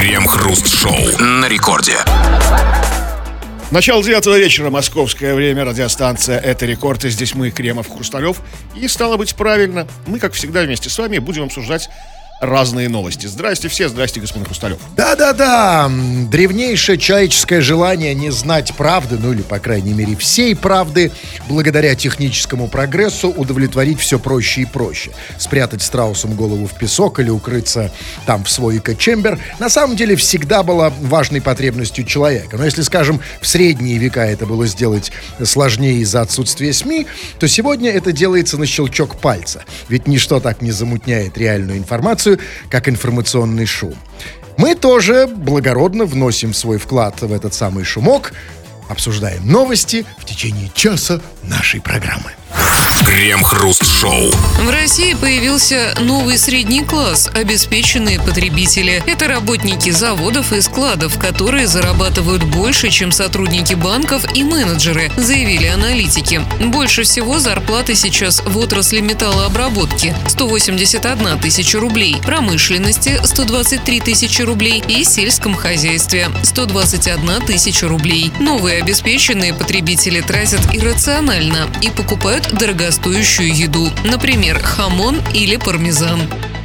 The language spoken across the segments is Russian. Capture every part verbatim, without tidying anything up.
Крем-хруст-шоу на рекорде. Начало девятого вечера, московское время, радиостанция «Это рекорд», и здесь мы, Кремов, Хрусталев. И, стало быть, правильно, мы, как всегда, вместе с вами будем обсуждать разные новости. Здрасте все, здрасте, господин Хрусталев. Да-да-да, древнейшее человеческое желание не знать правды, ну или, по крайней мере, всей правды, благодаря техническому прогрессу удовлетворить все проще и проще. Спрятать страусом голову в песок или укрыться там в свой эко-чембер, на самом деле всегда была важной потребностью человека. Но если, скажем, в средние века это было сделать сложнее из-за отсутствия СМИ, то сегодня это делается на щелчок пальца. Ведь ничто так не замутняет реальную информацию, как информационный шум. Мы тоже благородно вносим свой вклад в этот самый шумок, обсуждаем новости в течение часа нашей программы. Крем-хруст-шоу. В России появился новый средний класс – обеспеченные потребители. Это работники заводов и складов, которые зарабатывают больше, чем сотрудники банков и менеджеры, заявили аналитики. Больше всего зарплаты сейчас в отрасли металлообработки – сто восемьдесят одна тысяча рублей, промышленности – сто двадцать три тысячи рублей и сельском хозяйстве – сто двадцать одна тысяча рублей. Новые обеспеченные потребители тратят иррационально и покупают дорогостоящие стоящую еду, например, хамон или пармезан.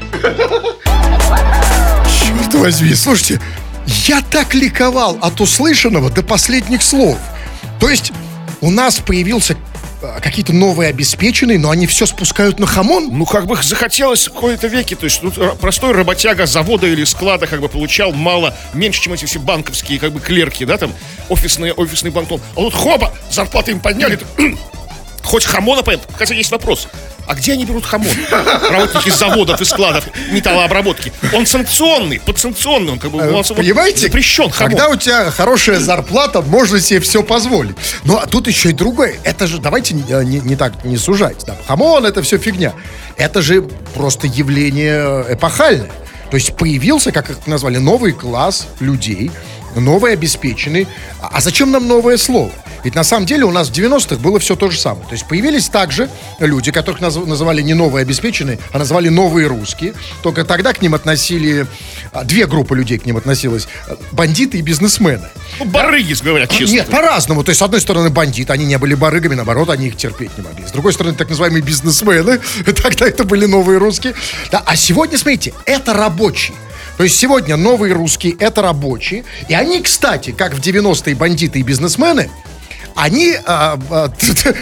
Черт возьми, слушайте, я так ликовал от услышанного до последних слов. То есть у нас появился какие-то новые обеспеченные, но они все спускают на хамон? Ну, как бы захотелось в какой-то веке. То есть, ну, простой работяга завода или склада как бы получал мало, меньше, чем эти все банковские как бы клерки, да, там, офисные, офисный банкнот. А тут хоба, зарплаты им подняли. Хоть хамона поем. Хотя есть вопрос. А где они берут хамон? Работники заводов и складов металлообработки. Он санкционный, подсанкционный. Он как бы у нас понимаете, запрещен хамон. Когда у тебя хорошая зарплата, можно себе все позволить. Ну, а тут еще и другое. Это же, давайте не, не так не сужать. Да. Хамон — это все фигня. Это же просто явление эпохальное. То есть появился, как их назвали, новый класс людей, новый обеспеченный. А зачем нам новое слово? Ведь на самом деле у нас в девяностых было все то же самое. То есть появились также люди, которых наз- называли не новые обеспеченные, а называли новые русские. Только тогда к ним относили, две группы людей к ним относилось: бандиты и бизнесмены. Ну, барыги, говорят честно. Нет, по-разному. То есть, с одной стороны, бандиты, они не были барыгами, наоборот, они их терпеть не могли. С другой стороны, так называемые бизнесмены, тогда это были новые русские. Да, а сегодня, смотрите, это рабочие. То есть сегодня новые русские — это рабочие. И они, кстати, как в девяностые бандиты и бизнесмены, они, а, а,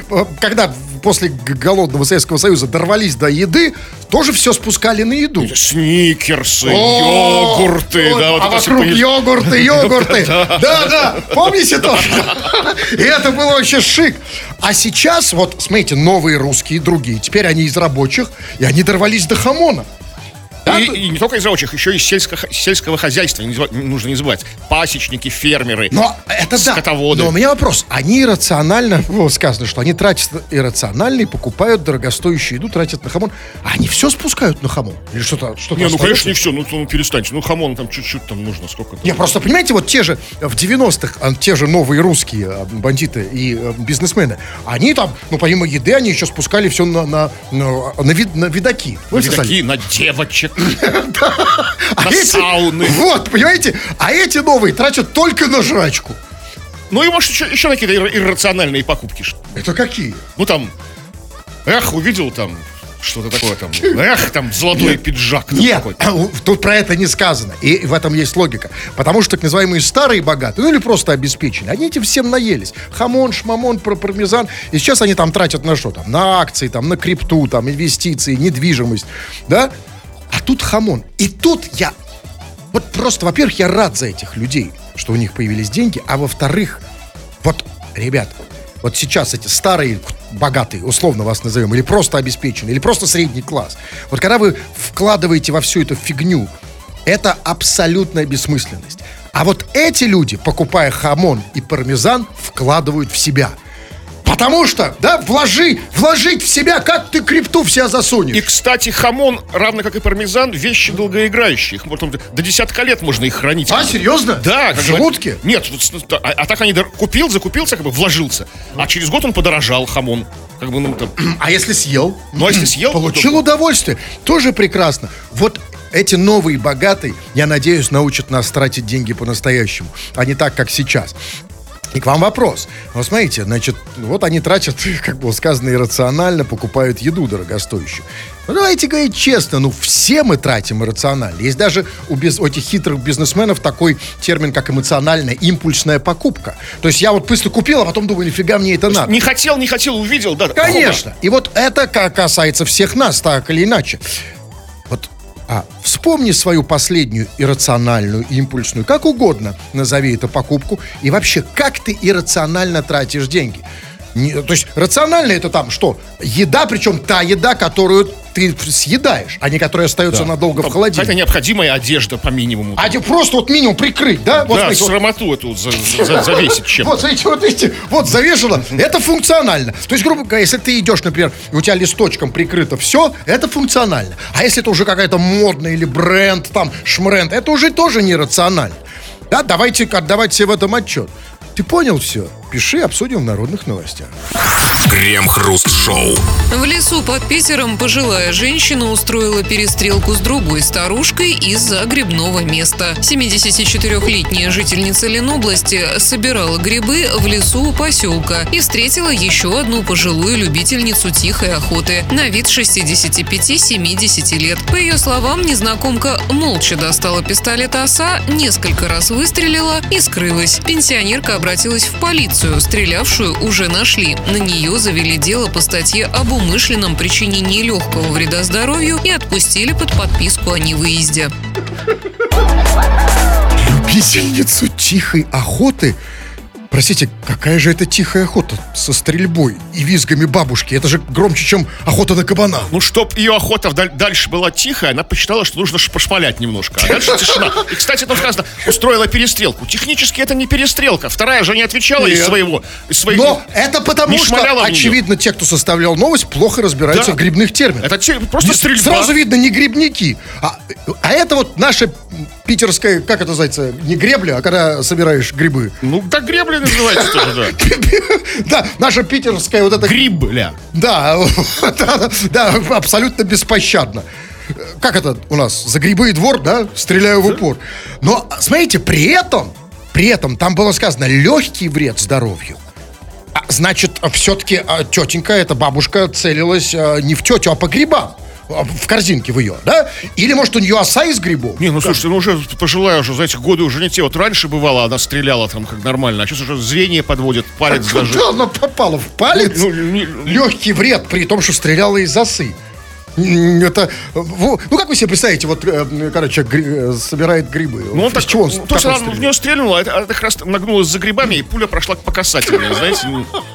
когда после голодного Советского Союза дорвались до еды, тоже все спускали на еду. Сникерсы, йогурты. О, да, вот а вокруг появились. йогурты, йогурты. Да-да, помните тоже? И это было вообще шик. А сейчас, вот, смотрите, новые русские, другие, теперь они из рабочих, и они дорвались до хамона. И, и не только из рабочих, еще и сельско, сельского хозяйства, не, не нужно не забывать. Пасечники, фермеры, но это скотоводы. Да. Но у меня вопрос. Они иррационально, ну, сказано, что они тратят иррационально и покупают дорогостоящую еду, тратят на хамон. А они все спускают на хамон? Или что-то, что-то Не, ну, остается? конечно, не все. Ну, ну, перестаньте. Ну, хамон там чуть-чуть там нужно. Сколько там? Не, просто, понимаете, вот те же в девяностых, те же новые русские бандиты и бизнесмены, они там, ну, помимо еды, они еще спускали все на, на, на, на, вид, на видаки. На видаки, на девочек. А на эти, сауны. Вот, понимаете? А эти новые тратят только на жрачку. Ну и может еще, еще на какие-то иррациональные покупки. Это какие? Ну там, эх, увидел там что-то такое там, эх, там золотой Нет. пиджак. Там Нет, какой-то. тут про это не сказано. И в этом есть логика. Потому что так называемые старые богатые, ну или просто обеспеченные, они этим всем наелись. Хамон, шмамон, пармезан. И сейчас они там тратят на что там? На акции, там, на крипту, там, инвестиции, недвижимость. Да? А тут хамон. И тут я... Вот просто, во-первых, я рад за этих людей, что у них появились деньги. А во-вторых, вот, ребят, вот сейчас эти старые богатые, условно вас назовем, или просто обеспеченные, или просто средний класс. Вот когда вы вкладываете во всю эту фигню, это абсолютная бессмысленность. А вот эти люди, покупая хамон и пармезан, вкладывают в себя. Потому что, да, вложи, вложить в себя, как ты крипту в себя засунешь. И, кстати, хамон, равно как и пармезан, вещи долгоиграющие. Их потом до десятка лет можно их хранить. А, серьезно? Да. В желудке? Нет, а, а так они купил, закупился, как бы вложился. А через год он подорожал, хамон. Как бы, ну, там... А если съел? Ну, а если съел... Получил то... удовольствие. Тоже прекрасно. Вот эти новые богатые, я надеюсь, научат нас тратить деньги по-настоящему, а не так, как сейчас. И к вам вопрос. Вот смотрите, значит, вот они тратят, как было сказано, иррационально, покупают еду дорогостоящую. Ну, давайте говорить честно, ну, все мы тратим иррационально. Есть даже у, без, у этих хитрых бизнесменов такой термин, как эмоциональная импульсная покупка. То есть я вот быстро купил, а потом думаю, нифига мне это надо. Не хотел, не хотел, увидел, да. Конечно. И вот это касается всех нас, так или иначе. Вот, а, вспомни свою последнюю иррациональную, импульсную, как угодно назови эту покупку, и вообще, как ты иррационально тратишь деньги. Не, то есть рационально это там что? Еда, причем та еда, которую ты съедаешь, а не которая остается да. надолго там, в холодильнике. Это необходимая одежда по минимуму. А просто вот минимум прикрыть, да? Вот, да, смотрите, срамоту эту за, за, завесить чем-то. Вот, смотрите, вот видите, вот завешено, это функционально. То есть, грубо говоря, если ты идешь, например, и у тебя листочком прикрыто все, это функционально. А если это уже какая-то модная или бренд, там, шмренд, это уже тоже нерационально. Да, давайте отдавать себе в этом отчет. Ты понял все? Пиши, обсудим в народных новостях. Крем-хруст-шоу. В лесу под Питером пожилая женщина устроила перестрелку с другой старушкой из-за грибного места. семидесятичетырёхлетняя жительница Ленобласти собирала грибы в лесу у поселка и встретила еще одну пожилую любительницу тихой охоты. На вид шестидесяти пяти - семидесяти лет. По ее словам, незнакомка молча достала пистолет «Оса», несколько раз выстрелила и скрылась. Пенсионерка обратилась в полицию. Стрелявшую уже нашли. На нее завели дело по статье об умышленном причинении легкого вреда здоровью и отпустили под подписку о невыезде. Любительницу тихой охоты? Простите, какая же это тихая охота со стрельбой и визгами бабушки? Это же громче, чем охота на кабана. Ну, чтоб ее охота вдаль- дальше была тихая, она посчитала, что нужно пошмалять немножко. А дальше тишина. И, кстати, там сказано, устроила перестрелку. Технически это не перестрелка. Вторая же не отвечала из своего. Из своих... Но это потому, что, очевидно, те, кто составлял новость, плохо разбираются да. в грибных терминах. Это те, просто стрельба. Сразу видно, не грибники. А, а это вот наша питерская, как это называется, не гребля, а когда собираешь грибы. Ну, да, гребля называется тоже, да. Да, наша питерская вот эта... Грибля. Да, да, абсолютно беспощадно. Как это у нас? За грибы и двор, да? Стреляю в упор. Но, смотрите, при этом, при этом там было сказано легкий вред здоровью. А, значит, все-таки тетенька, эта бабушка целилась не в тетю, а по грибам. В корзинке в ее, да? Или, может, у нее оса из грибов? Не, ну, слушайте, ну, уже пожилая уже, знаете, годы уже не те. Вот раньше бывало, она стреляла там как нормально, а сейчас уже зрение подводит, палец а даже. Куда она попала? В палец? Ну, ну, не... Легкий вред, при том, что стреляла из осы. Это, ну, как вы себе представите, вот, короче, гри, собирает грибы. Ну, он так, чего он, ну, то, что она в нее стрельнула, это, это как раз нагнулась за грибами, и пуля прошла по касательной, знаете.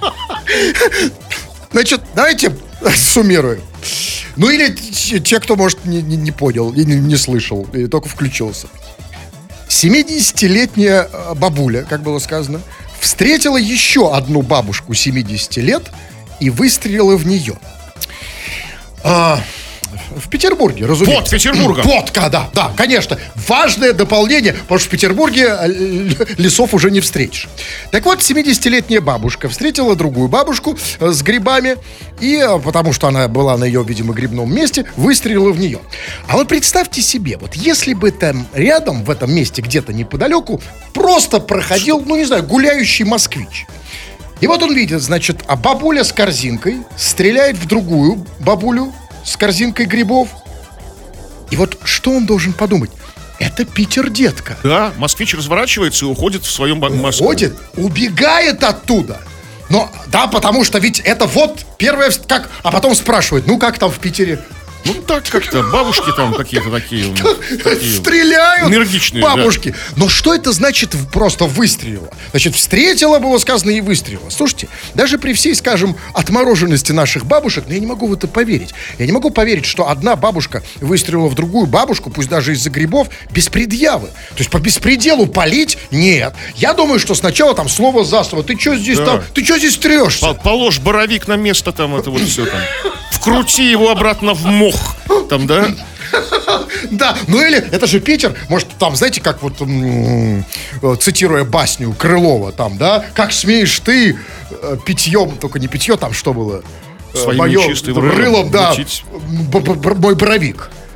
Значит, давайте суммируем. Ну, или те, кто, может, не, не, не понял, не, не слышал, и только включился. семидесятилетняя бабуля, как было сказано, встретила еще одну бабушку семидесяти лет и выстрелила в нее. А, в Петербурге, разумеется. Под Петербургом. Подка, да, да, конечно. Важное дополнение, потому что в Петербурге лесов уже не встретишь. Так вот, семидесятилетняя бабушка встретила другую бабушку с грибами, и, потому что она была на ее, видимо, грибном месте, выстрелила в нее. А вот представьте себе, вот если бы там рядом, в этом месте, где-то неподалеку, просто проходил, ну, не знаю, гуляющий москвич. И вот он видит, значит, а бабуля с корзинкой стреляет в другую бабулю с корзинкой грибов. И вот что он должен подумать? Это Питер, детка. Да, москвич разворачивается и уходит в своем Москве. Уходит, убегает оттуда. Но, да, потому что ведь это вот первое, как, а потом спрашивает, ну как там в Питере? Ну, так как-то, бабушки там какие-то такие. такие Стреляют энергичные, бабушки. Да. Но что это значит просто выстрелила? Значит, встретила, было сказано, и выстрелила. Слушайте, даже при всей, скажем, отмороженности наших бабушек, но я не могу в это поверить. Я не могу поверить, что одна бабушка выстрелила в другую бабушку, пусть даже из-за грибов, без предъявы. То есть по беспределу палить? Нет. Я думаю, что сначала там слово за слово. Ты что здесь да. там? Ты что здесь трешься? Положь боровик на место там, это вот все там. Вкрути его обратно в мох. Там, да? Да, ну или, это же Питер, может, там, знаете, как вот, м- цитируя басню Крылова, там, да, как смеешь ты э, питьем, только не питье, там что было? Своим Моё, нечистым рылом, да, б- б- б- мой боровик.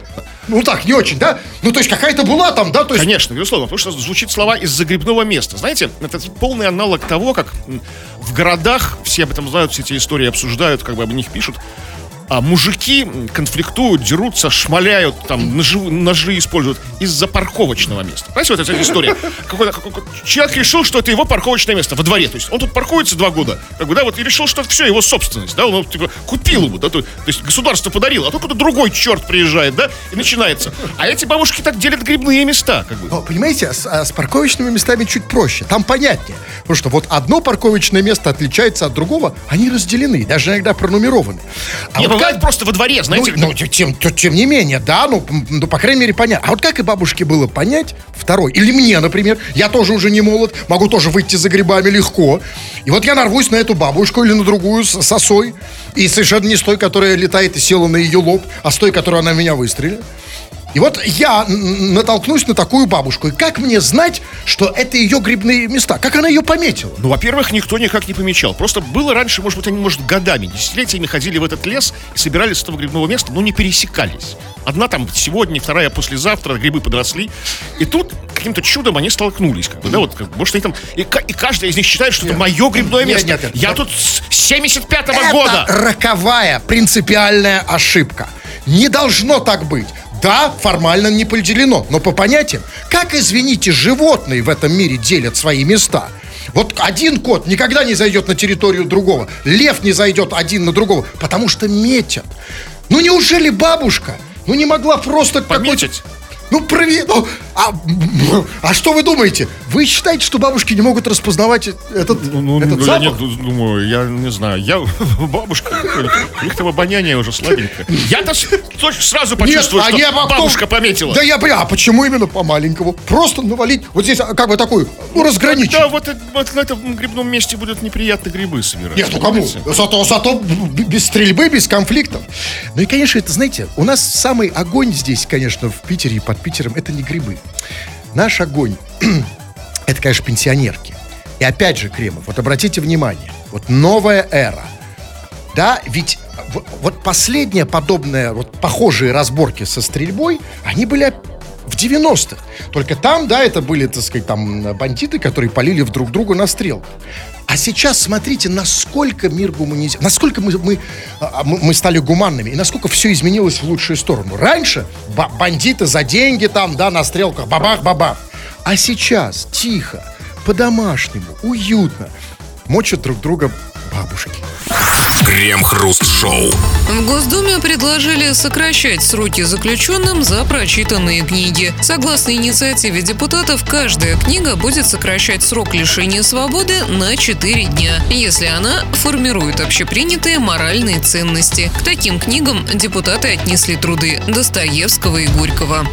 Ну так, не очень, да? Ну то есть какая-то была там, да? То есть... Конечно, безусловно, потому что звучит слова из загребного места. Знаете, это полный аналог того, как в городах, все об этом знают, все эти истории обсуждают, как бы об них пишут, а мужики конфликтуют, дерутся, шмаляют, там, ножи, ножи используют из-за парковочного места. Знаете, вот эта история. Какой-то, какой-то человек решил, что это его парковочное место во дворе. То есть он тут паркуется два года, как бы, да, вот, и решил, что это все его собственность, да, он типа, купил его, да, то, то есть государство подарило, а тут какой-то другой черт приезжает, да, и начинается. А эти бабушки так делят грибные места, как бы. Но, понимаете, с, с парковочными местами чуть проще, там понятнее. Потому что вот одно парковочное место отличается от другого, они разделены, даже иногда пронумерованы. А Не, вот бывает как... просто во дворе, знаете. Ну, ну тем, то, тем не менее, да, ну, ну, по крайней мере, понятно. А вот как и бабушке было понять, второй, или мне, например, я тоже уже не молод, могу тоже выйти за грибами легко. И вот я нарвусь на эту бабушку или на другую с, с осой, и совершенно не с той, которая летает и села на ее лоб, а с той, которая она в меня выстрелила. И вот я натолкнусь на такую бабушку. И как мне знать, что это ее грибные места? Как она ее пометила? Ну, во-первых, никто никак не помечал. Просто было раньше, может быть, они, может, годами, десятилетиями ходили в этот лес и собирались с этого грибного места, но не пересекались. Одна там сегодня, вторая послезавтра, грибы подросли. И тут каким-то чудом они столкнулись. Как бы, да, вот, как, может, они там... И, и каждый из них считает, что нет, это мое грибное место. Нет, нет, нет. Я тут с семьдесят пятого года. Это роковая принципиальная ошибка. Не должно так быть. Да, формально не поделено, но по понятиям. Как, извините, животные в этом мире делят свои места? Вот один кот никогда не зайдет на территорию другого. Лев не зайдет один на другого, потому что метят. Ну неужели бабушка, ну не могла просто... Пометить? Ну, прови... ну а, а что вы думаете? Вы считаете, что бабушки не могут распознавать этот, ну, этот ну, запах? Я не, думаю, я не знаю. Я бабушка, у них-то обоняние уже слабенькое. Я-то сразу почувствую, Нет, что а бабушка потом... пометила. Да я понимаю, а почему именно по маленькому? Просто навалить, вот здесь как бы такую, ну, разграничить. Да, вот, вот на этом грибном месте будут неприятные грибы собирать. Нет, ну кому? Зато, зато без стрельбы, без конфликтов. Ну и, конечно, это, знаете, у нас самый огонь здесь, конечно, в Питере и под Питером, это не грибы. Наш огонь, это, конечно, пенсионерки. И опять же, Кремов, вот обратите внимание, вот новая эра. Да, ведь вот последняя подобная, вот похожие разборки со стрельбой, они были в девяностых. Только там, да, это были, так сказать, там бандиты, которые полили в друг друга на стрелках. А сейчас смотрите, насколько мир гуманизирован, насколько мы, мы, мы стали гуманными, и насколько все изменилось в лучшую сторону. Раньше ба- бандиты за деньги там, да, на стрелках, бабах-бабах. А сейчас тихо, по-домашнему, уютно мочат друг друга бабушки. Крем-хруст-шоу. В Госдуме предложили сокращать сроки заключенным за прочитанные книги. Согласно инициативе депутатов, каждая книга будет сокращать срок лишения свободы на четыре дня, если она формирует общепринятые моральные ценности. К таким книгам депутаты отнесли труды Достоевского и Горького.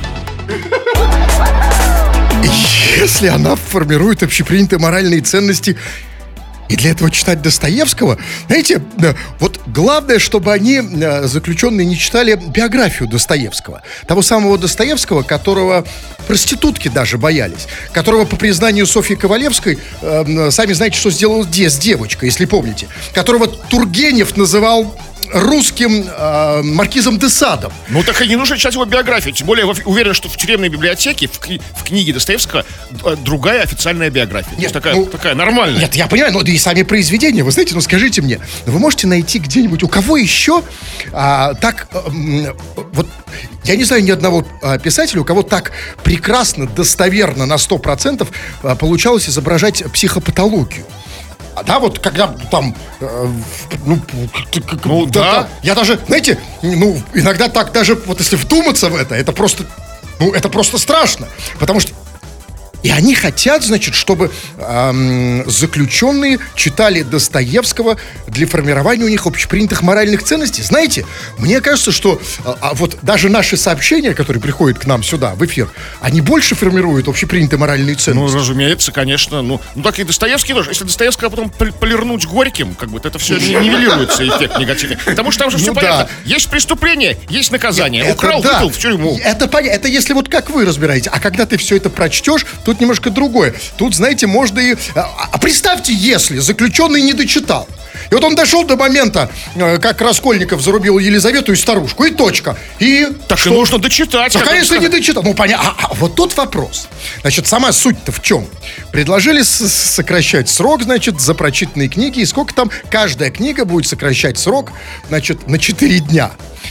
Если она формирует общепринятые моральные ценности... И для этого читать Достоевского, знаете, вот главное, чтобы они, заключенные, не читали биографию Достоевского. Того самого Достоевского, которого проститутки даже боялись. Которого, по признанию Софьи Ковалевской, э, сами знаете, что сделал с девочкой, если помните. Которого Тургенев называл русским э, маркизом де Садом. Ну так и не нужно читать его биографию. Тем более, я уверен, что в тюремной библиотеке в, кни- в книге Достоевского другая официальная биография. Нет, такая, ну, такая нормальная. Нет, я понимаю, но да и сами произведения. Вы знаете, ну скажите мне, вы можете найти где-нибудь, у кого еще а, так, а, вот, я не знаю ни одного а, писателя, у кого так прекрасно, достоверно на сто процентов а, получалось изображать психопатологию. Да, вот когда там, э, ну, ну да. да, я даже, знаете, ну, иногда так даже, вот если вдуматься в это, это просто, ну, это просто страшно, потому что и они хотят, значит, чтобы эм, заключенные читали Достоевского для формирования у них общепринятых моральных ценностей. Знаете, мне кажется, что а, а вот даже наши сообщения, которые приходят к нам сюда, в эфир, они больше формируют общепринятые моральные ценности. Ну, разумеется, конечно. Ну, ну так и Достоевский тоже. Если Достоевского потом полирнуть Горьким, как бы это все нивелируется, эффект негативный. Потому что там же все ну, понятно. Да. Есть преступление, есть наказание. Это, Украл, да. Выпил в тюрьму. Это понятно. Это если вот как вы разбираете. А когда ты все это прочтешь, то тут немножко другое. Тут, знаете, можно и... А, а представьте, если заключенный не дочитал. И вот он дошел до момента, э, как Раскольников зарубил Елизавету и старушку, и точка. И Так что? и нужно дочитать. Так, это конечно, сказать. не дочитал. Ну, понятно. А, а вот тут вопрос. Значит, сама суть-то в чем? Предложили с- сокращать срок, значит, за прочитанные книги. И сколько там? Каждая книга будет сокращать срок, значит, на четыре дня.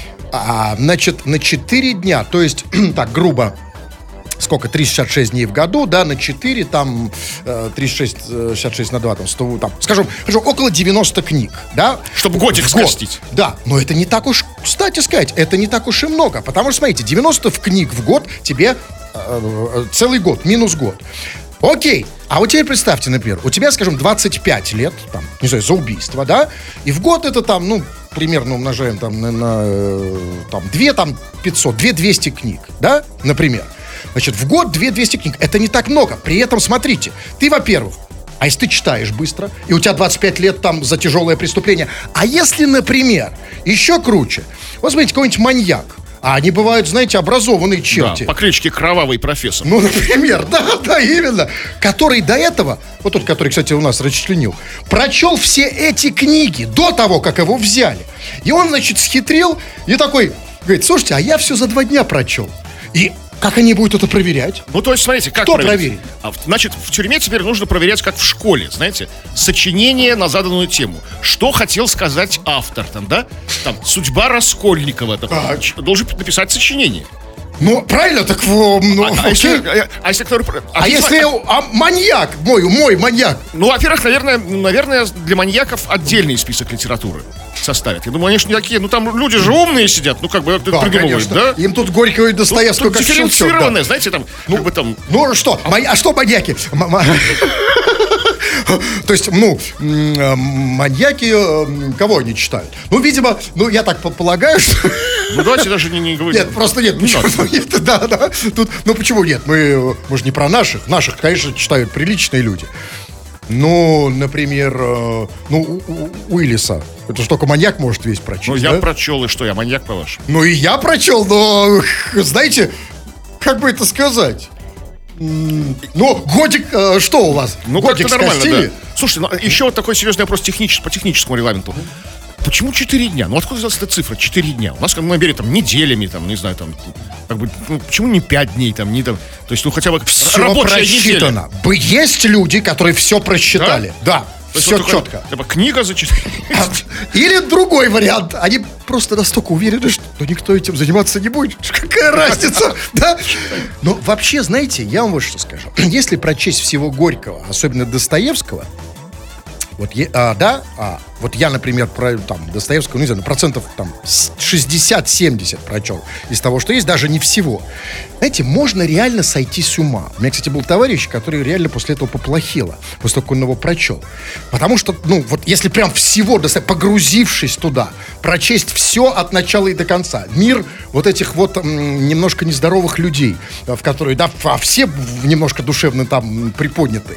А, значит, на четыре дня. То есть, так, грубо... Сколько? триста шестьдесят шесть дней в году, да, на четыре, там, э, триста шестьдесят шесть на два, там, сто, там, скажем, скажем, около девяноста книг, да? Чтобы годик В год. скостить. Да, но это не так уж, кстати сказать, это не так уж и много, потому что, смотрите, девяносто в книг в год тебе э, э, целый год, минус год. Окей, а вот теперь представьте, например, у тебя, скажем, двадцать пять лет, там, не знаю, за убийство, да, и в год это там, ну, примерно умножаем там на, на э, там, две, там, пятьсот, две двести книг, да, например. Значит, в год две двести книг. Это не так много. При этом, смотрите, ты, во-первых, а если ты читаешь быстро, и у тебя двадцать пять лет там за тяжелое преступление, а если, например, еще круче, вот смотрите, какой-нибудь маньяк, а они бывают, знаете, образованные черти. Да, по кличке Кровавый профессор. Ну, например, да, да, именно. Который до этого, вот тот, который, кстати, у нас расчленил, прочел все эти книги до того, как его взяли. И он, значит, схитрил и такой, говорит, слушайте, а я все за два дня прочел. И как они будут это проверять? Ну, то есть, смотрите, как Кто проверить? проверит? А, в- значит, в тюрьме теперь нужно проверять, как в школе, знаете, сочинение на заданную тему. Что хотел сказать автор, там, да? Там, судьба Раскольникова. Там, Так. ч- должен написать сочинение. Ну, правильно, так, во, ну, А, а окей. если, а, а если кто... А если а, маньяк, мой, мой маньяк, Ну, во-первых, наверное, ну, наверное, для маньяков отдельный список литературы составят. Я думаю, они же не такие, ну, там люди же умные сидят, ну, как бы да, придумывают, конечно. да? Им тут Горького и Достоевского Тут как щелчок, дифференцированное, да. знаете, там, как бы там... Ну что, мань- а что маньяки? М- м- То есть, ну, м, э, маньяки, э, кого они читают? Ну, видимо, ну, я так по- полагаю, что... Ну, давайте даже не, не говорить. Нет, просто нет, Не почему надо. нет, да, да. Тут, ну, почему нет? Мы, э, мы же не про наших. Наших, конечно, читают приличные люди. Ну, например, э, ну, у- у- Уиллиса. Это же только маньяк может весь прочесть, Ну, я да? прочел, и что, я маньяк, по-вашему? Ну, и я прочел, но, знаете, как бы это сказать? М, Ну, годик, э, что у вас? Ну, годик как-то нормально, скостили? да. Слушайте, ну, еще вот такой серьезный вопрос технич... по техническому регламенту. Почему четыре дня? Ну, откуда взялась эта цифра? четыре дня. У нас, как мы берем, там, неделями, там, не знаю, там, как бы, ну, почему не пять дней, там, не там, то есть, ну, хотя бы Все рабочая неделя. просчитано. Бы- Есть люди, которые все просчитали. Да, То есть все вот такое, четко. Типа, книга за четыре. Или другой вариант. Они просто настолько уверены, что никто этим заниматься не будет. Какая разница, да? Но вообще, знаете, я вам вот что скажу. Если прочесть всего Горького, особенно Достоевского, вот, е- а, да, а, вот я, например, про там, Достоевского, ну, не знаю, процентов там с- шестьдесят-семьдесят прочел из того, что есть, даже не всего. Знаете, можно реально сойти с ума. У меня, кстати, был товарищ, который реально после этого поплохело, после того, как он его прочел. Потому что, ну, вот если прям всего, Досто- погрузившись туда, прочесть все от начала и до конца, мир вот этих вот м, немножко нездоровых людей, в которые, да, а все немножко душевно там м, приподняты.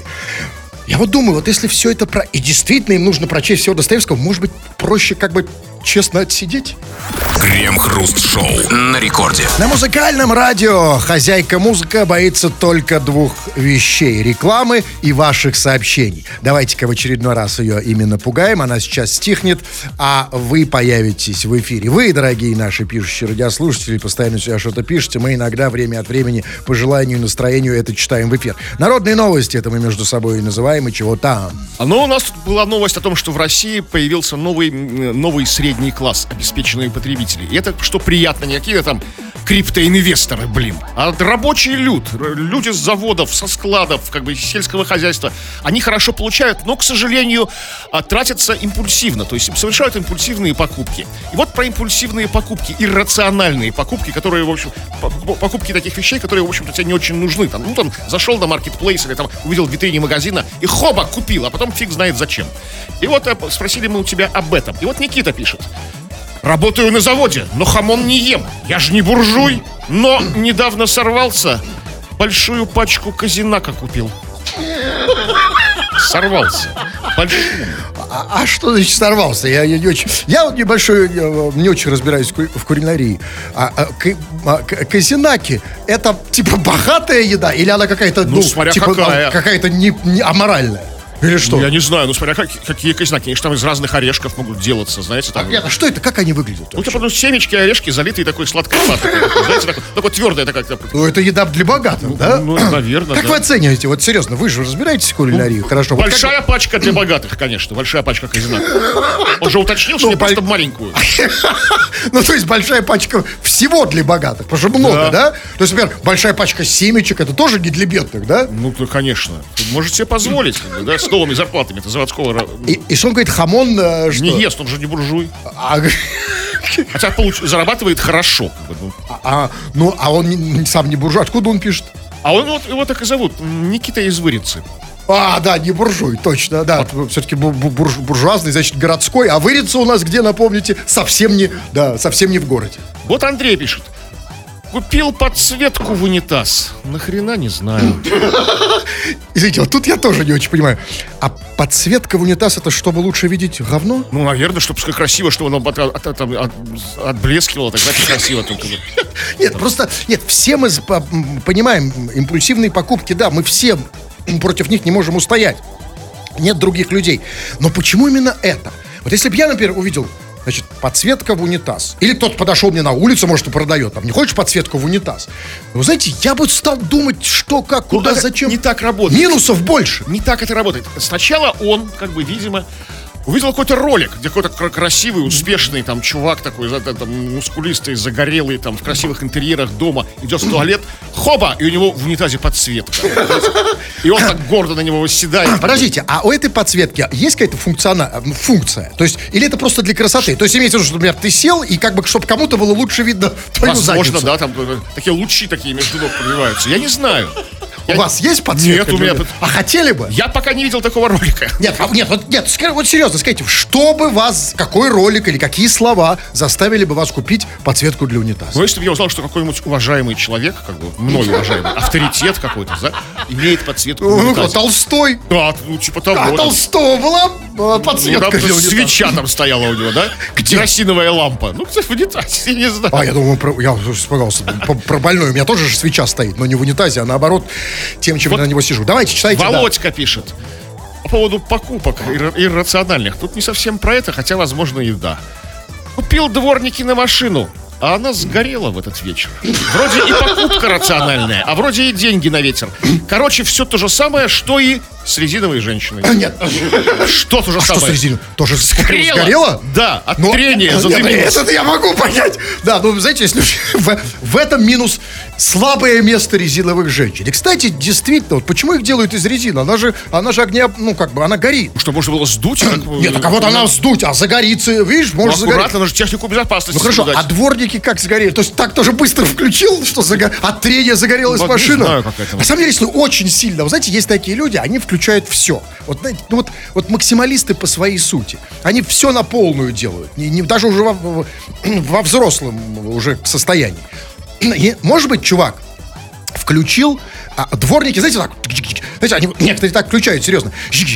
Я вот думаю, вот если все это про... И действительно им нужно прочесть всего Достоевского, может быть, проще как бы честно отсидеть? Крем-хруст-шоу на рекорде. На музыкальном радио хозяйка музыка боится только двух вещей: рекламы и ваших сообщений. Давайте-ка в очередной раз ее именно пугаем. Она сейчас стихнет, а вы появитесь в эфире. Вы, дорогие наши пишущие радиослушатели, постоянно сюда что-то пишете. Мы иногда время от времени по желанию и настроению это читаем в эфир. Народные новости, это мы между собой и называем, и чего там. Но у нас тут была новость о том, что в России появился новый, м, новый средний класс, обеспеченные потребители. И это, что приятно, не какие-то там криптоинвесторы, блин, а рабочий люд, р- люди с заводов, со складов, как бы из сельского хозяйства. Они хорошо получают, но, к сожалению, а, тратятся импульсивно, то есть совершают импульсивные покупки. И вот про импульсивные покупки, иррациональные покупки, которые, в общем, по- покупки таких вещей, которые, в общем-то, тебе не очень нужны. Там, ну, там, зашел на маркетплейс или там увидел в витрине магазина и хоба, купил, а потом фиг знает зачем. И вот э, спросили мы у тебя об этом. И вот Никита пишет. Работаю на заводе, но хамон не ем. Я же не буржуй. Но недавно сорвался. Большую пачку казинака купил. Сорвался. большому. А, а что значит сорвался? Я, я не очень... Я вот небольшой, я не очень разбираюсь в, ку- в кулинарии. А, а, к- а, к- казинаки, это типа богатая еда? Или она какая-то, Ну, ну, смотря типа, какая. а, какая-то не, не аморальная? Или что? Ну, я не знаю, ну смотря как, какие казинаки. Они же там из разных орешков могут делаться, знаете, там. Нет, а что это? Как они выглядят? Ну, типа, ну, семечки, орешки, залитые такой сладковатой. Знаете, такой, такой твердая такая. Ну, это еда для богатых, да? Ну, наверное, Как да. вы оцениваете? Вот серьезно, вы же разбираетесь в кулинарии, хорошо. Вот как- Большая пачка для богатых, конечно. Большая пачка казинака. Он же уточнил, что Ну, не просто боль- маленькую. Ну, то есть большая пачка всего для богатых, потому что много, Да. да? То есть, например, большая пачка семечек, это тоже не для бедных, да? Ну, то, конечно. Вы можете себе позволить, как бы, да, с новыми зарплатами-то заводского. ра- И, и что он говорит, хамон, э, что? Не ест, он же не буржуй. А, Хотя получ- зарабатывает хорошо. как бы, ну. а, ну, а он не- не- сам не буржуй. Откуда он пишет? А он вот его так и зовут. Никита из Вырицы. А, да, не буржуй, точно, да. Все-таки буржуазный, значит, городской. А Вырица у нас где, напомните? Совсем не, да, совсем не в городе. Вот Андрей пишет. Купил подсветку в унитаз. Нахрена, не знаю. Извините, вот тут я тоже не очень понимаю. А подсветка в унитаз, это чтобы лучше видеть говно? Ну, наверное, чтобы красиво, чтобы оно от- от- от- от- отблескивало, тогда это красиво. только. Нет, просто, нет, все мы с- по- м, понимаем, импульсивные покупки, да, мы все против них не можем устоять. Нет других людей. Но почему именно это? Вот если бы я, например, увидел, значит, подсветка в унитаз, или кто-то подошел мне на улицу, может, и продает, там, не хочешь подсветку в унитаз? Вы знаете, я бы стал думать, что, как, куда, это зачем. не так работает. Минусов больше. Не так это работает. Сначала он, как бы, видимо, увидел какой-то ролик, где какой-то кра- красивый, успешный там чувак такой, за- там, мускулистый, загорелый, там, в красивых интерьерах дома, идет в туалет, хоба, и у него в унитазе подсветка. И он так гордо на него восседает. Подождите, а у этой подсветки есть какая-то функциона, э, функция? То есть, или это просто для красоты? То есть, имеется в виду, что, например, ты сел, и как бы, чтобы кому-то было лучше видно твою Возможно, задницу. да, там э, такие лучи такие между ног пробиваются. Я не знаю. У Я- вас есть подсветка? Нет, у меня для- под- А хотели бы? Я пока не видел такого ролика. Нет, а- нет, вот, нет, ска- вот серьезно, скажите, что бы вас, какой ролик или какие слова заставили бы вас купить подсветку для унитаза? Но если бы я узнал, что какой-нибудь уважаемый человек, как бы мной уважаемый, авторитет какой-то, да, имеет подсветку. Ну, в ну, унитазе. Толстой. Да, ну, типа того. А там. Толстого была э, Ну, подсветка там для унитаза. свеча там стояла у него, да? Керосиновая лампа. Ну, кстати, в унитазе, я не знаю. А, я думал, про, я испугался, про, про больной. У меня тоже же свеча стоит, но не в унитазе, а наоборот, тем, чем Вот я на него сижу. Давайте, читайте. да. Володька пишет. По поводу покупок ирра- иррациональных. Тут не совсем про это, хотя, возможно, и да. Купил дворники на машину, а она сгорела в этот вечер. Вроде и покупка рациональная, а вроде и деньги на ветер. Короче, все то же самое, что и с резиновой женщиной. А, нет, Что то же а что самое? с резиной? Тоже Сгорело? сгорело? Да, от Ну, трения нет, задымилось. это я могу понять. Да, ну, знаете, если в, в этом минус слабое место резиновых женщин. И, кстати, действительно, вот почему их делают из резины? Она же, она же огня, ну, как бы, она горит. Что, можно было сдуть? как бы, Нет, так а вот ну, она вздуть, а загорится, видишь, ну, может загореть. аккуратно, нужно технику безопасности Ну хорошо, соблюдать. а дворники как сгорели? То есть так тоже быстро включил, что заго... от трения загорелась Вот не машина? знаю, как это. На самом деле, если очень сильно, вы знаете, есть такие люди, они включают все. Вот, знаете, ну вот, вот максималисты по своей сути. Они все на полную делают. Не, не- даже уже во, во взрослом уже состоянии. И, может быть, чувак включил, а дворники, знаете, так, знаете, они некоторые так включают, серьезно.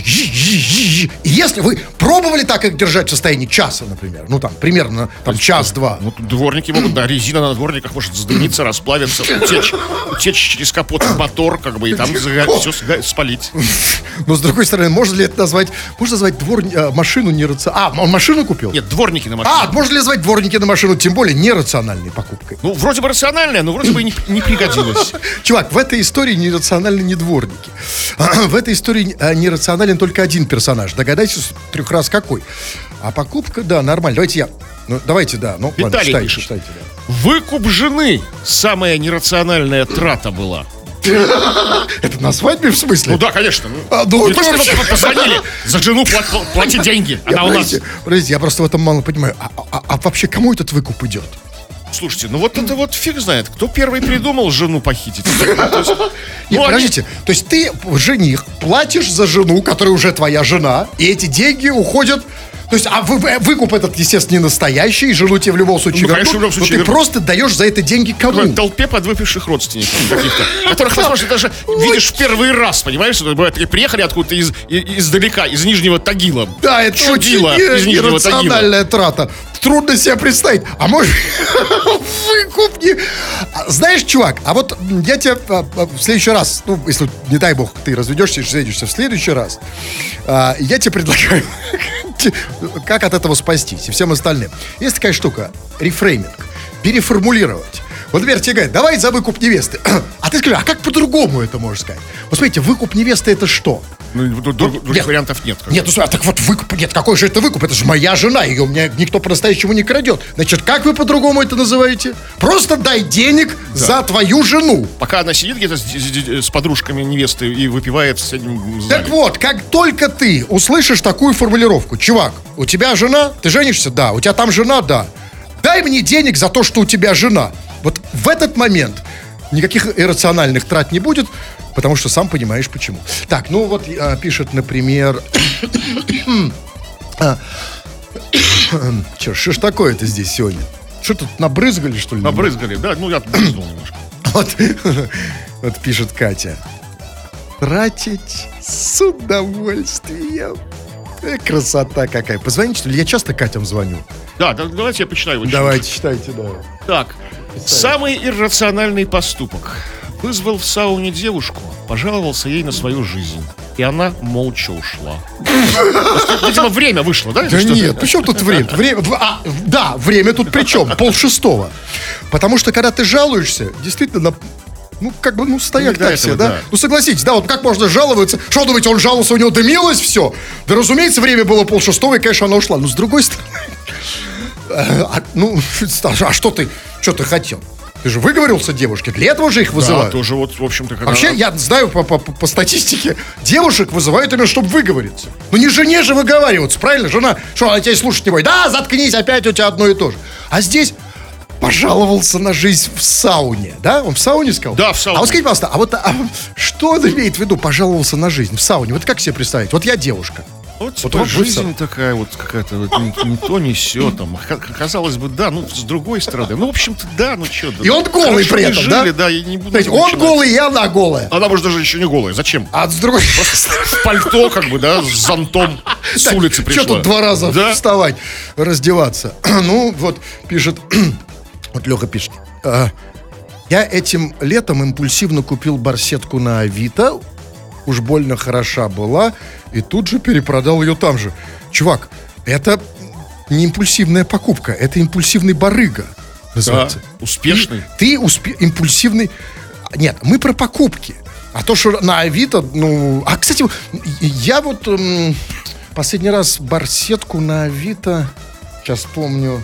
И если вы пробовали так их держать в состоянии часа, например, ну там, примерно там час-два. Ну, тут дворники могут, да, резина на дворниках может задымиться, расплавиться, утечь, утечь через капот в мотор, как бы, и там все спалить. Но с другой стороны, можно ли это назвать, можно назвать двор, э, машину нерациональной? А, он машину купил? Нет, дворники на машине. А, можно ли назвать дворники на машину, тем более нерациональной покупкой? Ну, вроде бы рациональная, но вроде бы и не, не пригодилась. Чувак, в этой истории нерациональны не дворники. В этой истории э, нерационален только один персонаж. Догадайтесь, трех раз какой. А покупка, да, нормально. Давайте я. Ну, давайте, да. Ну, ладно, Виталий читайте, пишет. читайте, да. Выкуп жены самая нерациональная трата была. Это на свадьбе, в смысле? Ну да, конечно. Ну, А, ну, не то, это что вообще- позвонили, за жену плат- плати деньги, Я, она у нас. подождите, подождите, я просто в этом мало понимаю. А, а- а вообще кому этот выкуп идет? Слушайте, ну вот это вот фиг знает, кто первый придумал жену похитить. То есть, Нет, ну, они- подождите, то есть ты, жених, платишь за жену, которая уже твоя жена, и эти деньги уходят, То есть, а вы, вы- выкуп этот, естественно, не настоящий, жену тебе в любом случае Ну, конечно, вернут, в любом случае но ты вернут. просто даешь за это деньги кому? В толпе подвыпивших родственников каких-то, которых, возможно, даже видишь в первый раз, понимаешь? что бывает, такие приехали откуда-то из, и- издалека, из Нижнего Тагила. Да, это Чудило очень из Нижнего Тагила. иррациональная трата. Трудно себе представить. А может, выкуп не... А, Знаешь, чувак, а вот м, я тебе а, а, в следующий раз, ну, если, не дай бог, ты разведешься и разведешься в следующий раз, а, я тебе предлагаю, как от этого спастись и всем остальным. Есть такая штука, рефрейминг, переформулировать. Вот, например, тебе говорят, давай за выкуп невесты. А ты скажи, а как по-другому это можешь сказать? Вот смотрите, выкуп невесты это что? Ну, друг- друг- других нет. вариантов нет. как Нет, ну смотри, а так вот выкуп, нет, какой же это выкуп? Это же моя жена, ее у меня никто по-настоящему не крадет. Значит, как вы по-другому это называете? Просто дай денег за твою жену. Пока она сидит где-то с, с- с подружками невесты и выпивает в соседнем зале. Так вот, как только ты услышишь такую формулировку, чувак, у тебя жена, ты женишься? Да. У тебя там жена? Да. Дай мне денег за то, что у тебя жена. Вот в этот момент никаких иррациональных трат не будет, потому что сам понимаешь почему. Так, ну вот а, пишет, например... а, Че, что ж такое-то здесь сегодня? Что тут, набрызгали, что ли? Набрызгали, да, ну я брызнул немножко. Вот, вот пишет Катя. Тратить с удовольствием. Э, красота какая. Позвоните, что ли? Я часто Катям звоню. Да, да, давайте я почитаю. вот Давайте, читайте, да. Так, самый иррациональный поступок. Вызвал в сауне девушку, пожаловался ей на свою жизнь. И она молча ушла. Видимо, время вышло, да? или Да что? нет, при чем тут время? Время, в- а, да, время тут при чем? Пол шестого. Потому что, когда ты жалуешься, действительно, ну, как бы, ну, стояк Ну, до так себе, этого, да? да. Ну, согласитесь, да, вот как можно жаловаться? Что, думаете, он жаловался, у него дымилось все? Да, разумеется, время было пол шестого, и, конечно, она ушла. Но, с другой стороны, а, ну, а что ты, что ты хотел? Ты же выговорился девушке, для этого же их Да, вызывают. тоже вот, в общем-то, когда... Вообще, я знаю по, по- по статистике, девушек вызывают именно, чтобы выговориться. Ну, не жене же выговариваться, правильно? Жена, что, она тебя слушать не будет? Да, заткнись, опять у тебя одно и то же. А здесь пожаловался на жизнь в сауне, да? Он в сауне сказал? Да, в сауне. А вот скажите, пожалуйста, а вот а что он имеет в виду, пожаловался на жизнь в сауне? Вот как себе представить? Вот я девушка. Вот, Вот типа, он будет жизнь такая вот какая-то, вот, не, не то, не сё там. Х- Казалось бы, да, ну, с другой стороны. Ну, в общем-то, да, ну, что. И он голый при этом, да? жили, да? я не буду Знаете, он начинать. голый, и она голая. Она, может, даже еще не голая. Зачем? А с другой В пальто, как бы, да, с зонтом с улицы пришла. Что тут два раза Да? вставать, раздеваться? Ну, вот пишет, вот Леха пишет. «А, я этим летом импульсивно купил барсетку на Авито, уж больно хороша была, и тут же перепродал ее там же. Чувак, это не импульсивная покупка, это импульсивный барыга, Да, называется. успешный. Ты успе- импульсивный... Нет, мы про покупки. А то, что на Авито, ну... А, кстати, я вот м, последний раз барсетку на Авито... Сейчас помню...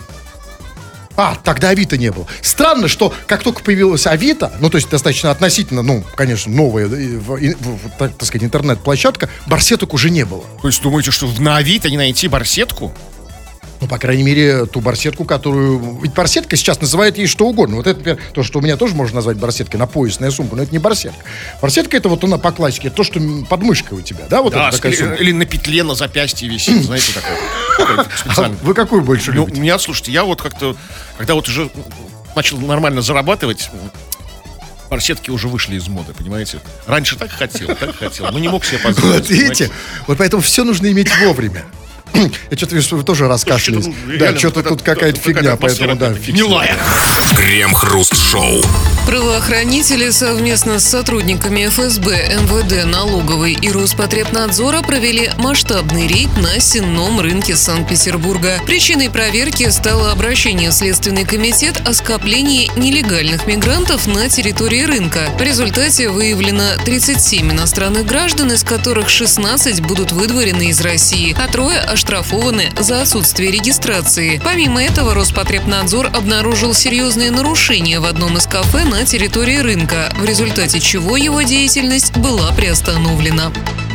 А, тогда Авито не было. Странно, что как только появилась Авито, ну, то есть достаточно относительно, ну, конечно, новая, э, в- и- в- в- так, так сказать, интернет-площадка, барсеток уже не было. То есть, думаете, что на Авито не найти барсетку? Ну, по крайней мере, ту барсетку, которую... Ведь барсетка сейчас называет ей что угодно. Вот это, например, то, что у меня тоже можно назвать барсеткой, на поясная сумка, но это не барсетка. Барсетка — это вот она по классике, то, что м, под мышкой у тебя, да? Вот Да, это такая или, сумка. или на петле, на запястье висит, знаете, такое. такое А специально. вы какую больше Ну, у любите? меня, слушайте, я вот как-то, когда вот уже начал нормально зарабатывать, барсетки уже вышли из моды, понимаете? Раньше так хотел, так хотел, но не мог себе позволить. Вот видите? понимаете? Вот поэтому все нужно иметь вовремя. Я что-то вижу, что вы тоже раскашлялись. Что-то, ну, Да, реально, что-то это- тут какая-то это- фигня, какая-то поэтому, да, атмосфера фиг с ним. гнилая. Крем-хруст шоу. Правоохранители совместно с сотрудниками эф эс бэ, эм вэ дэ, налоговой и Роспотребнадзора провели масштабный рейд на сенном рынке Санкт-Петербурга. Причиной проверки стало обращение в Следственный комитет о скоплении нелегальных мигрантов на территории рынка. В результате выявлено тридцать семь иностранных граждан, из которых шестнадцать будут выдворены из России, а трое оштрафованы за отсутствие регистрации. Помимо этого, Роспотребнадзор обнаружил серьезные нарушения в одном из кафе на территории рынка, в результате чего его деятельность была приостановлена.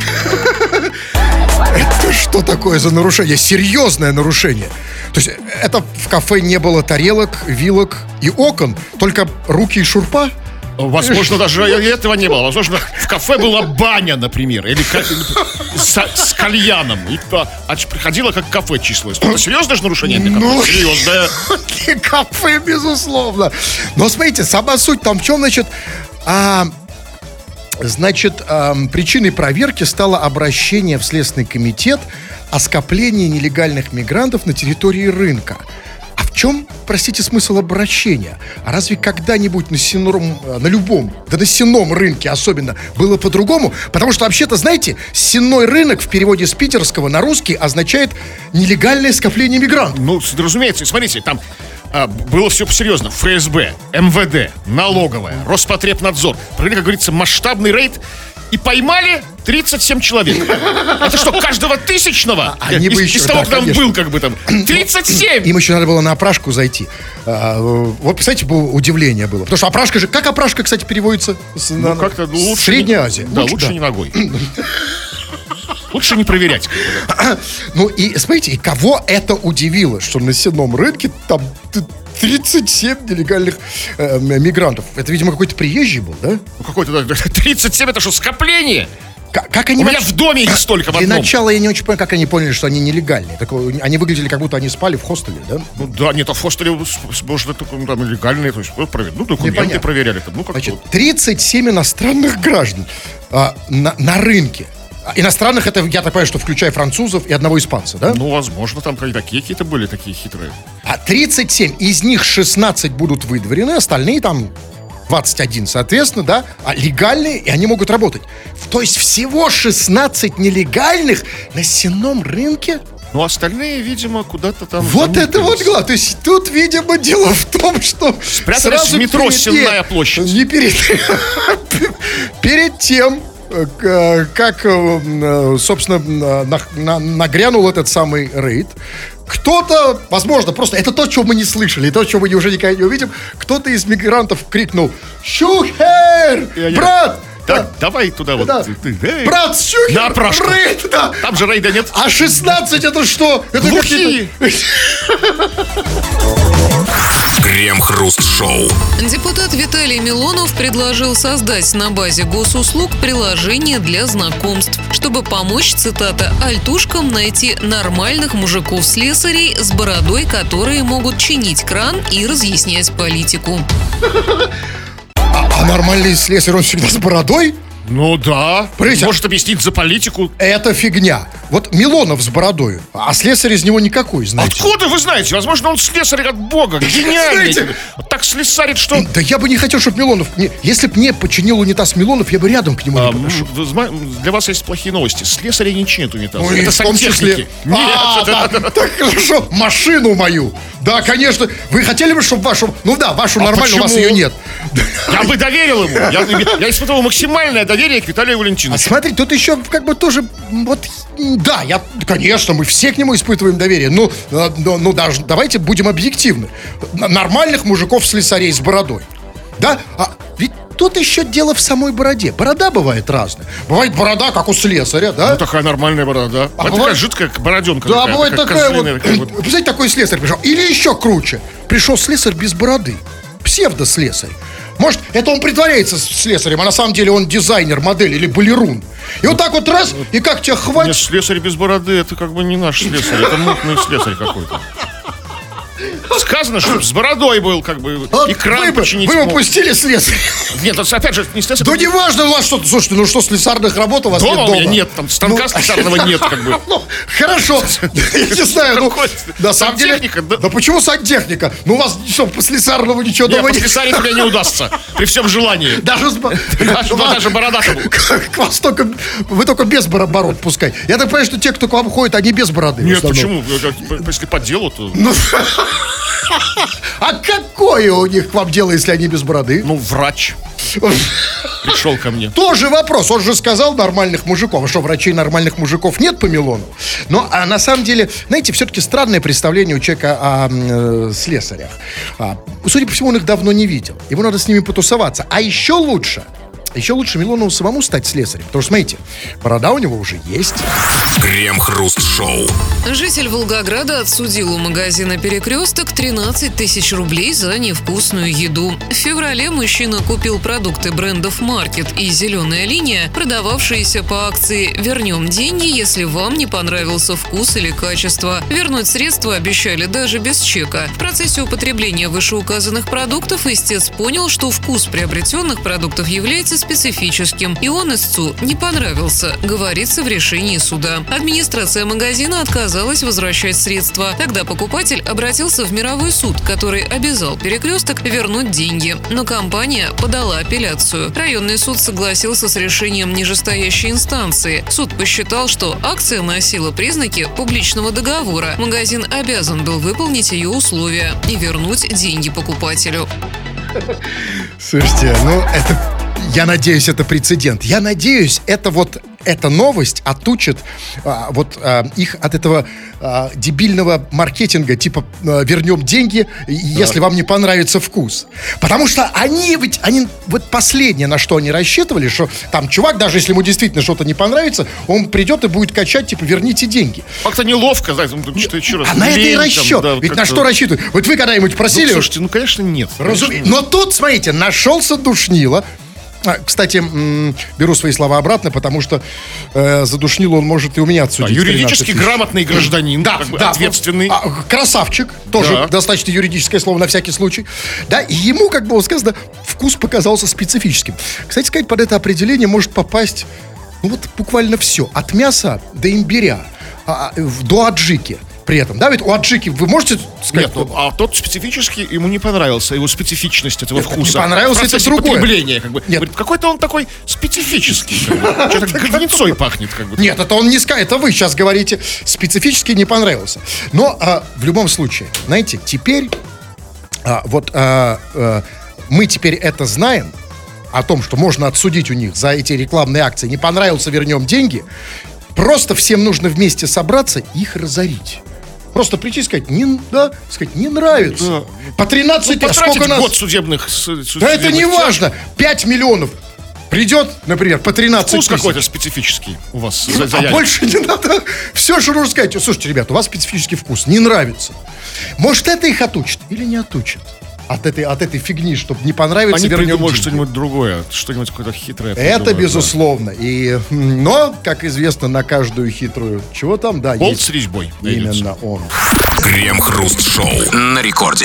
Это что такое за нарушение? Серьезное нарушение. То есть это в кафе не было тарелок, вилок и окон, только руки и шурпа? Возможно, даже и этого не было. Возможно, в кафе была баня, например, или как- с, с кальяном. И то, а ч- приходило как кафе числилось. Это серьезное же нарушение? Для кафе? Ну, Серьезное. Для кафе, безусловно. Но смотрите, сама суть там в чем, значит, а, значит, ам, причиной проверки стало обращение в Следственный комитет о скоплении нелегальных мигрантов на территории рынка. А в чем, простите, смысл обращения? А разве когда-нибудь на сенном, на любом, да на сенном рынке особенно, было по-другому? Потому что, вообще-то, знаете, сенной рынок в переводе с питерского на русский означает нелегальное скопление мигрантов. Ну, с- разумеется, смотрите, там а, было все серьезно. эф эс бэ, эм вэ дэ, налоговая, Роспотребнадзор. Провели, как говорится, масштабный рейд. И поймали тридцать семь человек. Это что, каждого тысячного? Они из, бы еще- из того, да, кто там конечно. был, как бы там. тридцать семь! Им еще надо было на опрашку зайти. А, вот, представляете, было удивление было. Потому что опрашка же... Как опрашка, кстати, переводится? С, Ну, как-то ну, лучше... Средняя не- Азия. Да, лучше, да. не ногой. Лучше не проверять. Ну, и смотрите, и кого это удивило, что на сенном рынке там т- тридцать семь нелегальных э, мигрантов. Это, видимо, какой-то приезжий был, да? Ну, какой-то да, тридцать семь, это что, скопление? Как, как они У меня вообще- в доме их столько в Для одном. начала я не очень понял, как они поняли, что они нелегальные. Так, э, они выглядели, как будто они спали в хостеле, да? Ну да, нет, а в хостеле, с- с- может, это ну, там легальные, то есть, ну, провер- ну, документы Непонятно. проверяли. Там, ну, как Значит, вот. тридцать семь иностранных граждан а, на, на рынке. А иностранных, это, я так понимаю, что включая французов и одного испанца, да? Ну, возможно, там какие- такие какие-то были, такие хитрые. А тридцать семь, из них шестнадцать будут выдворены, остальные там двадцать один, соответственно, да, а легальные, и они могут работать. То есть всего шестнадцать нелегальных на сенном рынке? Ну, остальные, видимо, куда-то там... Вот это вот замутились. главное. То есть тут, видимо, дело в том, что... Спрятались сразу в метро перед- «Сенная нет, площадь». Не перед... Перед тем, э, к- э, как, э, э, собственно, э, на- на- нагрянул этот самый рейд, кто-то, возможно, просто это то, чего мы не слышали, то, чего мы уже никогда не увидим, кто-то из мигрантов крикнул «Щухер! Я- Брат! Так, Да, давай туда вот. да. ты- ты, эй. Брат, Щухер! На опрашку. Рейд, да! Там же рейда нет. А шестнадцать это что? Это Глухие. какие-то- Крем-хруст-шоу. Депутат Виталий Милонов предложил создать на базе госуслуг приложение для знакомств, чтобы помочь, цитата, «альтушкам найти нормальных мужиков-слесарей с бородой, которые могут чинить кран и разъяснять политику». А нормальный слесарь, он всегда с бородой? Ну да. Смотрите, Может объяснить за политику. Это фигня. Вот Милонов с бородой, а слесарь из него никакой, знаете. Откуда вы знаете? Возможно, он слесарь от бога. Гениальный. Знаете- Вот так слесарит, что... Да я бы не хотел, чтобы Милонов... не- Если бы мне починил унитаз Милонов, я бы рядом к нему А, не м, подошел. вы зна- Для вас есть плохие новости. Слесари не чинят унитазы. Ну, и Это в том числе... сантехники. Нет, А, да, так хорошо, машину мою. Да, конечно. Вы хотели бы, чтобы вашу... Ну да, вашу А нормальную, у вас почему? ее нет. я бы доверил ему. Я, я испытывал максимальное доверие к Виталию А Валентиновичу. смотри, тут еще как бы тоже, м, вот, м, да, я, конечно, мы все к нему испытываем доверие, ну, э, ну, ну, даже, давайте будем объективны. Н- Нормальных мужиков-слесарей с бородой, да? А ведь тут еще дело в самой бороде. Борода бывает разная. Бывает борода, как у слесаря, да? Ну, такая нормальная борода. А это бывает- такая жидкая бороденка. Да, такая, бывает как такая вот, козлиная такая вот. Представляете, такой слесарь пришел. Или еще круче. Пришел слесарь без бороды. Псевдослесарь. Может, это он притворяется слесарем, а на самом деле он дизайнер, модель или балерун. И вот так вот раз, и как тебя Нет, хватит. слесарь без бороды, это как бы не наш слесарь, это мутный слесарь какой-то. Сказано, что с бородой был, как бы, Вот и кран вы, бы- починить вы мог. упустили слесарь. Нет, это, опять же, не слесарь. Да не важно у вас что-то. Слушайте, ну что, слесарных работ у вас Дома нет у дома? меня нет, там станка Ну, слесарного нет, как бы. Ну, хорошо. Я не знаю, ну, Какой- на самом деле... сантехника, да? Да почему сантехника? Ну, у вас что, по слесарному ничего Нет, дома нет? послесарить у меня не удастся, при всем желании. Даже, с бо- Даже- даже борода-то была. К к вас только, вы только без боро- бород пускай. Я так понимаю, что те, кто к вам ходит, они без бороды. в Нет, основном. почему? Это, Если по делу, то... Ну, а какое у них к вам дело, если они без бороды? Ну, врач пришел ко мне. Тоже вопрос. Он же сказал нормальных мужиков. А что, врачей нормальных мужиков нет по Милону? Но а на самом деле, знаете, все-таки странное представление у человека о м, э, слесарях. А, судя по всему, он их давно не видел. Ему надо с ними потусоваться. А еще лучше, еще лучше Милонову самому стать слесарем. Потому что, смотрите, борода у него уже есть. Крем-хруст-шоу. Житель Волгограда отсудил у магазина «Перекресток» тринадцать тысяч рублей за невкусную еду. В феврале мужчина купил продукты брендов «Маркет» и «Зеленая линия», продававшиеся по акции «Вернем деньги, если вам не понравился вкус или качество». Вернуть средства обещали даже без чека. В процессе употребления вышеуказанных продуктов истец понял, что вкус приобретенных продуктов является специфическим, и он истцу не понравился, говорится в решении суда. Администрация магазина отказалась возвращать средства. Тогда покупатель обратился в мировой суд, который обязал «Перекресток» вернуть деньги. Но компания подала апелляцию. Районный суд согласился с решением нижестоящей инстанции. Суд посчитал, что акция носила признаки публичного договора. Магазин обязан был выполнить ее условия и вернуть деньги покупателю. Слушайте, ну это... Я надеюсь, это прецедент. Я надеюсь, это вот эта новость отучит а, вот а, их от этого а, дебильного маркетинга, типа а, вернем деньги, да. если вам не понравится вкус. Потому что они ведь, они, вот последнее, на что они рассчитывали, что там чувак, даже если ему действительно что-то не понравится, он придет и будет качать, типа, верните деньги. Как-то неловко, знаете, ну, что еще раз. А на это и расчет. Там, да, ведь на что рассчитывают? Вот вы когда-нибудь просили... Ну, слушайте, ну, конечно, нет. Разум... Конечно, Но тут, смотрите, нашелся душнило. А, кстати, м- беру свои слова обратно, потому что э, за душнило он может и у меня отсудить. А, юридически грамотный гражданин, да, как бы да, ответственный. А, красавчик, тоже да. достаточно юридическое слово на всякий случай. Да, и ему, как было сказано, вкус показался специфическим. Кстати сказать, под это определение может попасть, ну вот буквально все. От мяса до имбиря, а, до аджики. При этом, да, ведь у аджики вы можете сказать... Нет, ну, а тот специфически ему не понравился, его специфичность этого Нет, вкуса. Не понравился, это другое. Потребления, как бы. Нет. Говорит, какой-то он такой специфический. Что-то говнецой пахнет, как бы. Нет, это он не скажет, это вы сейчас говорите, специфически не понравился. Но а, в любом случае, знаете, теперь а, вот а, а, мы теперь это знаем, о том, что можно отсудить у них за эти рекламные акции. Не понравился, вернем деньги. Просто всем нужно вместе собраться и их разорить. Просто прийти и сказать, не, да, сказать, не нравится. Да. По тринадцать, ну, а сколько нас... год судебных... судебных да это не важно. пять миллионов. Придет, например, по тринадцать Вкус тысяч. какой-то специфический у вас. А за, больше не надо. Все, что нужно сказать. Слушайте, ребят, у вас специфический вкус. Не нравится. Может, это их отучит или не отучит? От этой, от этой фигни, чтобы не понравится, они вернем придумают деньги. что-нибудь другое, что-нибудь какое-то хитрое. Это придумают, безусловно. Да. И, но, как известно, на каждую хитрую, чего там, да, болт есть с резьбой. именно найдется. он. Крем-хруст-шоу на рекорде.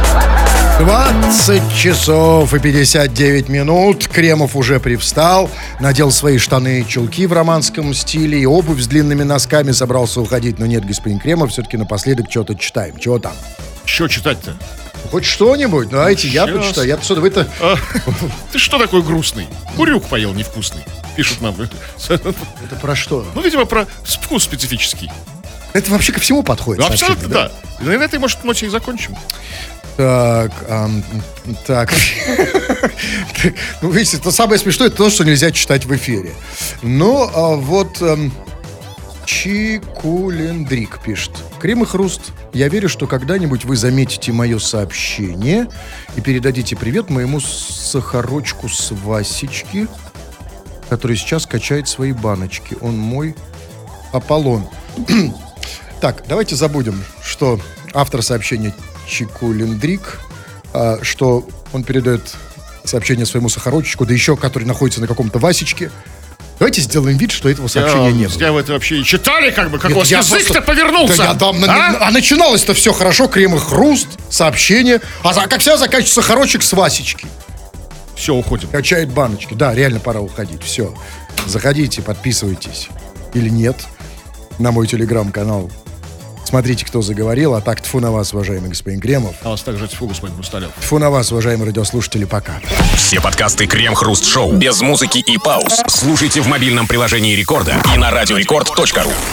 двадцать часов и пятьдесят девять минут. Кремов уже привстал, надел свои штаны и чулки в романском стиле и обувь с длинными носками, собрался уходить. Но нет, господин Кремов, все-таки напоследок что-то читаем. Чего там? Что читать-то? Хоть что-нибудь, давайте, я Сейчас. почитаю. Я отсюда, вы-то... А, ты что такой грустный? Курюк поел невкусный. Пишут нам. Это про что? Ну, видимо, про вкус специфический. Это вообще ко всему подходит. Ну, абсолютно, сообщение, да. И на этой, может, ноте и закончим. Так, ам, так. Ну, видите, это самое смешное, это то, что нельзя читать в эфире. Ну, а вот ам, Чикулендрик пишет. Крем и хруст. Я верю, что когда-нибудь вы заметите мое сообщение и передадите привет моему сахарочку с Васечки, который сейчас качает свои баночки. Он мой Аполлон. Так, давайте забудем, что автор сообщения Чикулендрик, а, что он передает сообщение своему сахарочку, да еще который находится на каком-то Васечке. Давайте сделаем вид, что этого сообщения я, не было. Я вы это вообще и читали, как бы, как Нет, у вас я язык-то просто- повернулся. Да я там, а? а начиналось-то все хорошо, крем и хруст, сообщение. А за- как всегда заканчивается сахарочек с Васечки. Все, уходим. Качает баночки. Да, реально пора уходить. Все. Заходите, подписывайтесь. Или нет. На мой телеграм-канал. Смотрите, кто заговорил. А так, тьфу на вас, уважаемый господин Кремов. А вас также тьфу, господин Хрусталев. Тьфу на вас, уважаемые радиослушатели. Пока. Все подкасты Крем-хруст-шоу без музыки и пауз слушайте в мобильном приложении Рекорда и на радиорекорд точка ру.